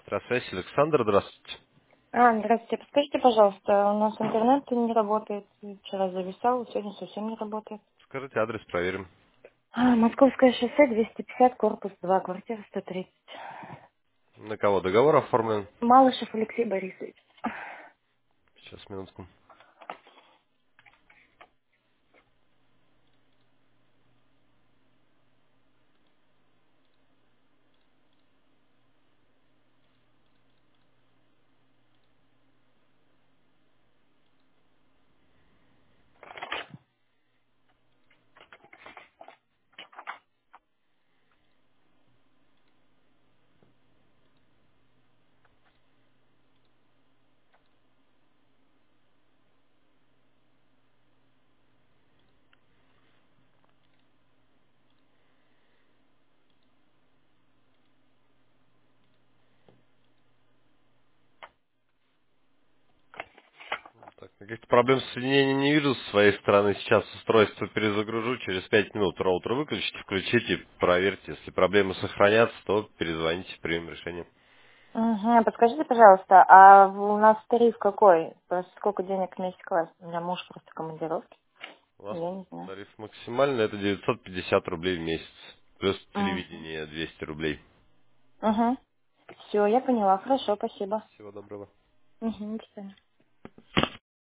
Электросвязь, Александр, здравствуйте. Здравствуйте. Подскажите, пожалуйста, у нас интернет не работает. Вчера зависал, сегодня совсем не работает. Скажите адрес, проверим. Московское шоссе, 250, корпус 2, квартира 130. На кого договор оформлен? Малышев Алексей Борисович. Сейчас, минутку. Так, каких-то проблем с соединением не вижу с своей стороны. Сейчас устройство перезагружу. Через 5 минут роутер выключите, включите, проверьте. Если проблемы сохранятся, то перезвоните, примем решение. Угу. Подскажите, пожалуйста, а у нас тариф какой? Просто сколько денег в месяц класть? У меня муж просто в командировке. У нас Я не знаю. тариф максимальный, это 950 рублей в месяц. Плюс Угу. телевидение 200 рублей. Угу. Все, я поняла. Хорошо, спасибо. Всего доброго. Угу, до свидания.